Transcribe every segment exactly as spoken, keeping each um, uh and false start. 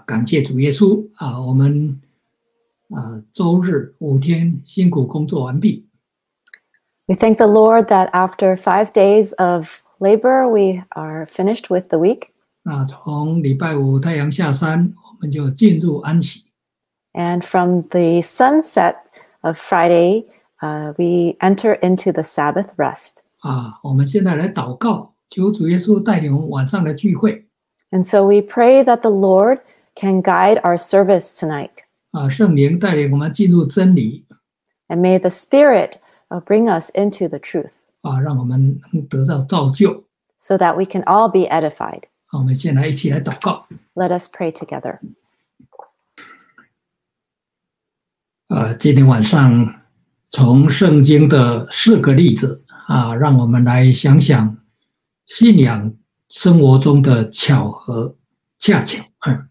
感谢主耶稣啊，我们啊周日五天辛苦工作完毕。 We thank the Lord that after five days of labor, we are finished with the week. 那从礼拜五太阳下山，我们就进入安息。 And from the sunset of Friday, uh, we enter into the Sabbath rest. 啊，我们现在来祷告，求主耶稣带领我们晚上的聚会。 And so we pray that the Lord can guide our service tonight. 啊，圣灵带领我们进入真理。 And may the Spirit uh, bring us into the truth. 啊，让我们能得到造就。 So that we can all be edified. 好，我们先来一起来祷告。 Let us pray together. 呃，今天晚上从圣经的四个例子啊，让我们来想想信仰生活中的巧合、恰巧。嗯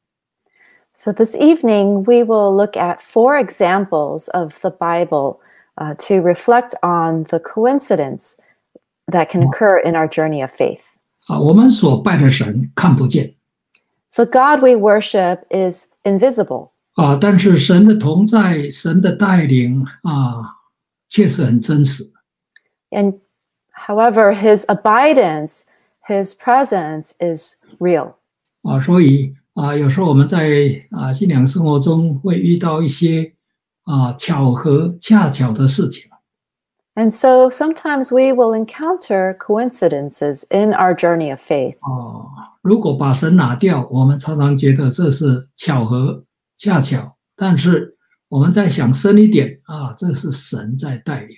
So this evening, we will look at four examples of the Bible uh, to reflect on the coincidence that can occur in our journey of faith. 啊，我们所拜的神看不见 The God we worship is invisible, 啊，但是神的同在、神的带领啊，确实很真实。 and however, his abidance, his presence is real. 啊，所以啊，有时候我们在啊信仰生活中会遇到一些啊巧合、恰巧的事情。 And so sometimes we will encounter coincidences in our journey of faith. 哦，如果把神拿掉，我们常常觉得这是巧合、恰巧，但是我们再想深一点啊，这是神在带领。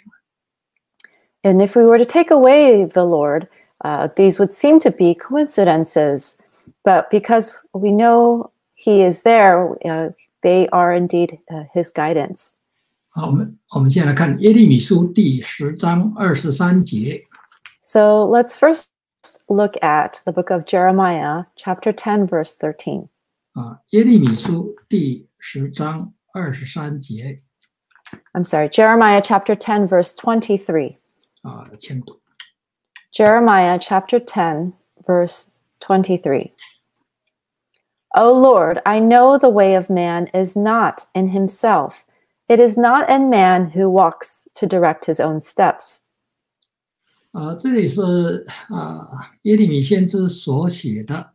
And if we were to take away the Lord, uh, these would seem to be coincidences. But because we know he is there, uh, they are indeed uh, his guidance. 好，我们我们先来看耶利米书第十章二十三节。 So let's first look at the book of Jeremiah, chapter ten, verse thirteen. 啊，耶利米书第十章二十三节 I'm sorry, Jeremiah chapter ten, verse twenty-three. 啊，请读。 Jeremiah chapter ten, verse twenty-three. O Lord, I know the way of man is not in himself. It is not in man who walks to direct his own steps. 啊，这里是啊耶利米先知所写的，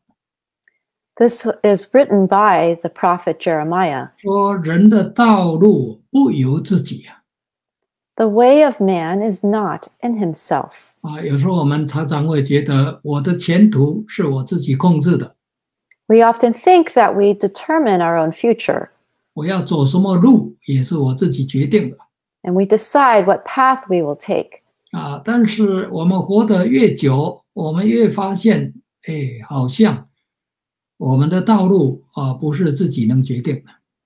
This is written by the prophet Jeremiah. 说人的道路不由自己啊。 The way of man is not in himself. 啊，有时候我们常常会觉得我的前途是我自己控制的， We often think that we determine our own future, 我要走什么路也是我自己决定的 and we decide what path we will take. 啊。但是我们活得越久，我们越发现，哎，好像我们的道路啊不是自己能决定的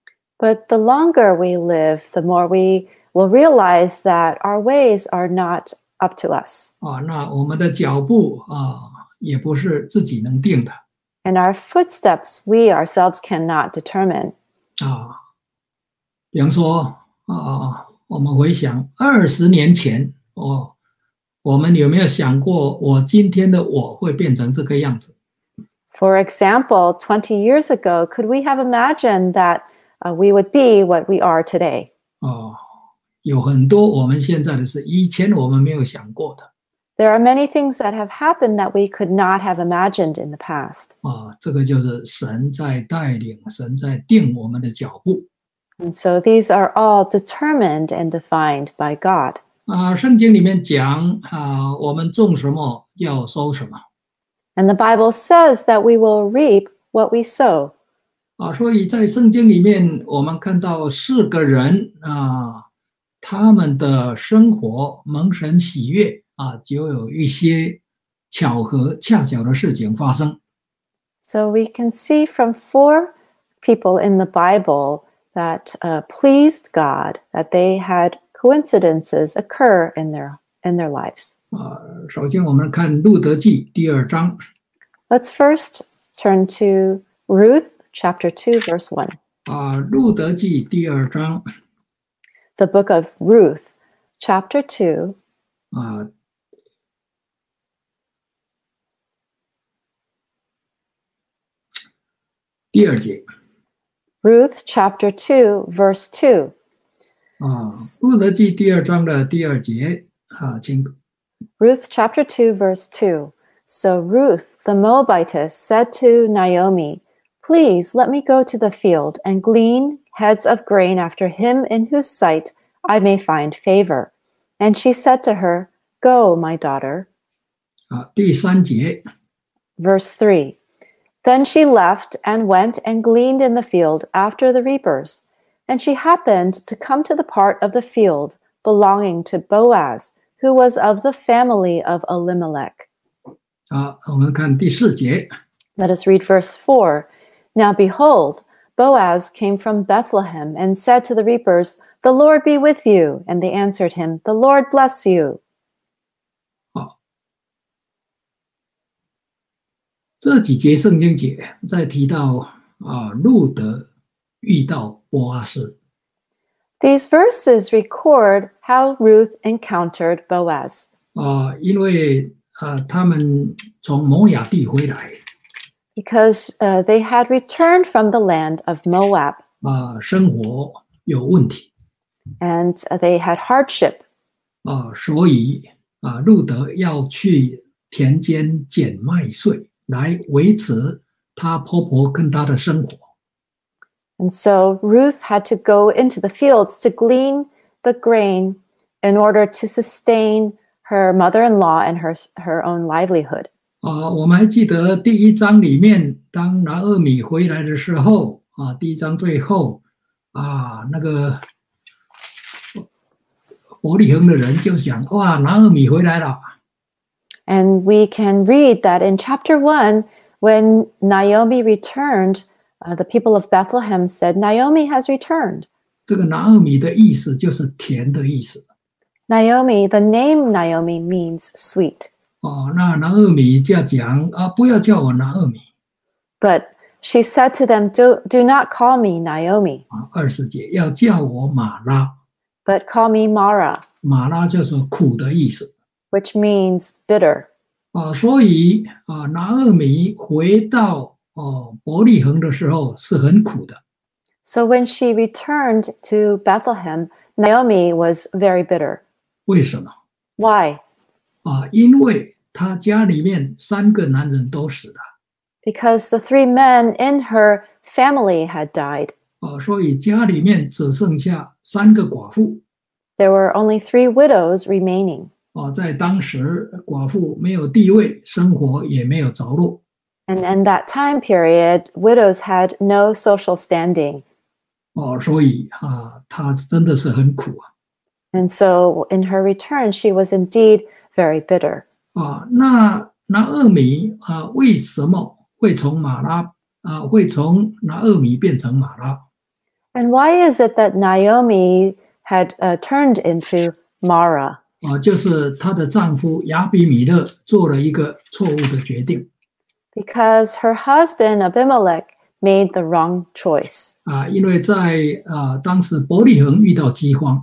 But the longer we live, the more we will realize that our ways are not up to us, 啊。那我们的脚步啊也不是自己能定的 and our footsteps we ourselves cannot determine. 啊。比方说啊，我们回想二十年前，哦，我们有没有想过，我今天的我会变成这个样子？ For example, twenty years ago, could we have imagined that uh, we would be what we are today? 哦，有很多我们现在的事，以前我们没有想过的 There are many things that have happened that we could not have imagined in the past. 啊。这个就是神在带领，神在定我们的脚步 And so these are all determined and defined by God. 啊。圣经里面讲啊，我们种什么要收什么 And the Bible says that we will reap what we sow. 啊。所以在圣经里面，我们看到四个人啊，他们的生活蒙神喜悦啊，就有一些巧合、恰巧的事情发生。 So we can see from four people in the Bible that uh, pleased God, that they had coincidences occur in their in their lives. 啊，首先我们看路德记第二章 Let's first turn to Ruth chapter two, verse one. 啊，路德记第二章 The book of Ruth, chapter two, 啊， 第二节 Ruth chapter two, verse two. 啊，路德记第二章的第二节啊，请 Ruth chapter two, verse two. So Ruth the Moabitess said to Naomi, "Please let me go to the field and glean heads of grain after him in whose sight I may find favor." And she said to her, "Go, my daughter." 啊，第三节 Verse three. Then she left and went and gleaned in the field after the reapers. And she happened to come to the part of the field belonging to Boaz, who was of the family of Elimelech. 啊，我们看第四节 Let us read verse four. Now behold, Boaz came from Bethlehem and said to the reapers, "The Lord be with you." And they answered him, "The Lord bless you." 这几节圣经节在提到啊，路德遇到波阿斯 These verses record how Ruth encountered Boaz. 啊，因为啊，他们从摩亚地回来 Because uh, they had returned from the land of Moab 啊，生活有问题 and uh, they had hardship. 啊，所以啊，路德要去田间捡麦穗来维持她婆婆跟她的生活 And so Ruth had to go into the fields to glean the grain in order to sustain her mother-in-law and her, her own livelihood. 啊，我们还记得第一章里面，当拿俄米回来的时候啊，第一章最后啊，那个伯利恒的人就想，哇，拿俄米回来了。 And we can read that in chapter one, when Naomi returned, uh, the people of Bethlehem said, "Naomi has returned." 这个拿俄米的意思就是甜的意思 Naomi, the name Naomi means sweet. 哦。那拿俄米就讲啊，不要叫我拿俄米 But she said to them, do, do not call me Naomi, 啊。二十节要叫我马拉， but call me Mara, 马拉就是苦的意思 which means bitter. 啊。所以啊，拿俄米回到哦伯利恒的时候是很苦的 So when she returned to Bethlehem, Naomi was very bitter. 为什么 Why? 啊？因为他家里面三个男人都死了 Because the three men in her family had died. 啊，所以家里面只剩下三个寡妇 There were only three widows remaining. 啊。在当时，寡妇没有地位，生活也没有着落 And in that time period, widows had no social standing. 哦，所以啊，她真的是很苦啊。 And so in her return, she was indeed very bitter. 啊，那拿俄米啊，为什么会从马拉啊，会从拿俄米变成马拉 And why is it that Naomi had uh, turned into Mara? 啊？就是她的丈夫亚比米勒做了一个错误的决定 Because her husband Abimelech made the wrong choice. 啊，因为在啊当时伯利恒遇到饥荒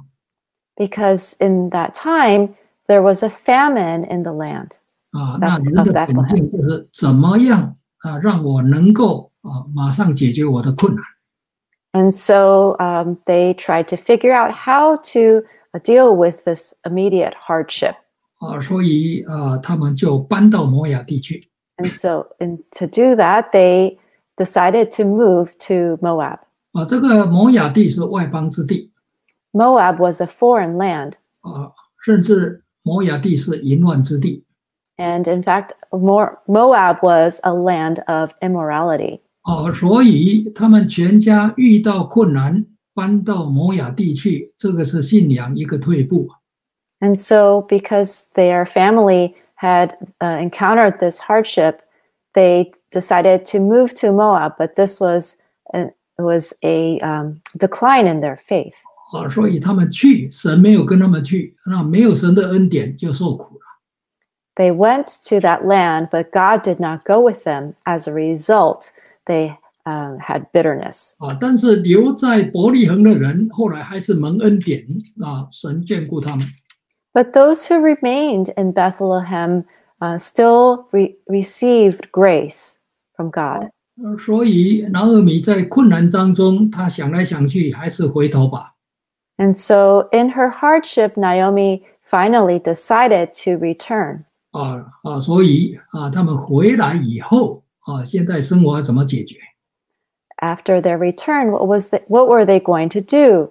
Because in that time, there was a famine in the land. 啊，那 That's 人 of 的本 Bethlehem. 性就是怎么样啊，让我能够啊马上解决我的困难 And so um, they tried to figure out how to uh, deal with this immediate hardship. 啊，所以啊，他们就搬到摩亚地区 And so in, to do that, they decided to move to Moab. 啊。这个摩亚地是外邦之地 Moab was a foreign land. 啊，甚至摩亚地是淫乱之地 And in fact, Mo- Moab was a land of immorality. 啊，所以他们全家遇到困难，搬到摩亚地去，这个是信仰一个退步 And so, because their family had uh, encountered this hardship, they decided to move to Moab. But this was a, was a um, decline in their faith. 啊，所以他们去，神没有跟他们去，那没有神的恩典就受苦了 They went to that land, but God did not go with them. As a result, they um, had bitterness. 啊。但是留在伯利恒的人，后来还是蒙恩典啊，神眷顾他们 But those who remained in Bethlehem uh, still re- received grace from God. 呃所以拿俄米在困难当中，他想来想去，还是回头吧。 And so in her hardship, Naomi finally decided to return. 啊啊，所以啊，他们回来以后啊，现在生活要怎么解决？ After their return, what was the, what were they going to do?